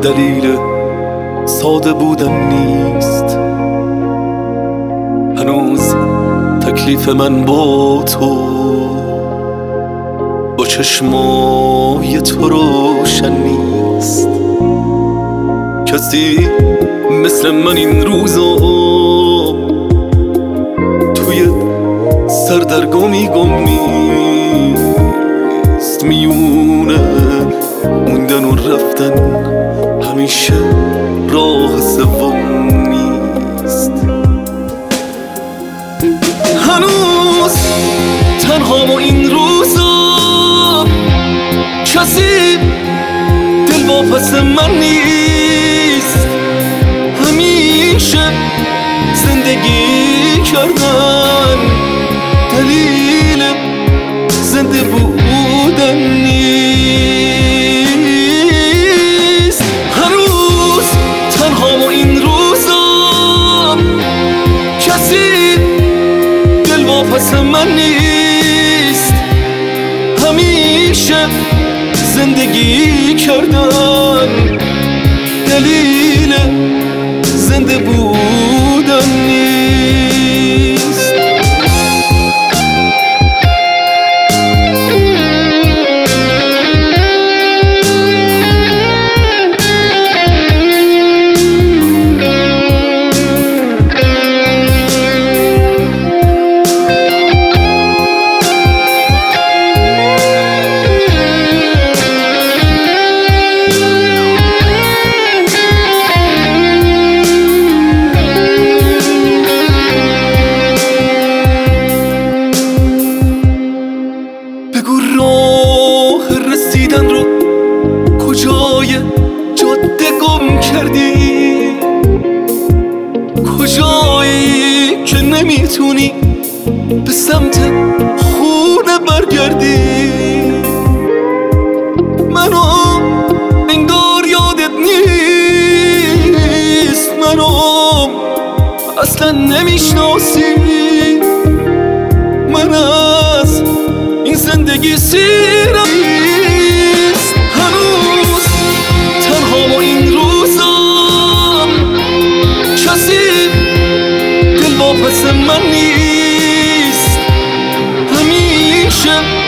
دلیل ساده بودن نیست. هنوز تکلیف من با تو، با چشمای تو روشن نیست. کسی مثل من این روزا توی سردرگمی گم نیست. میونه موندن و رفتن همیشه راه سوم نیست. هنوز تنها ما این روزا، کسی دل واپس من نیست. همیشه زندگی کردن دلیل زنده بودن نیست. هنوز تنها ما این روزا، کسی دل واپس من نیست. همیشه زندگی کردن دلیل زنده بودن نیست. بگو راه رسیدن رو کجای جاده گم کردی؟ کجایی که نمیتونی به سمت خونه برگردی؟ منو انگار یادت نیست، منو اصلا نمیشناسی. من از این زندگی سیرم نیست. هنوز تنها ما این روزا، کسی دل واپس من نیست. همیشه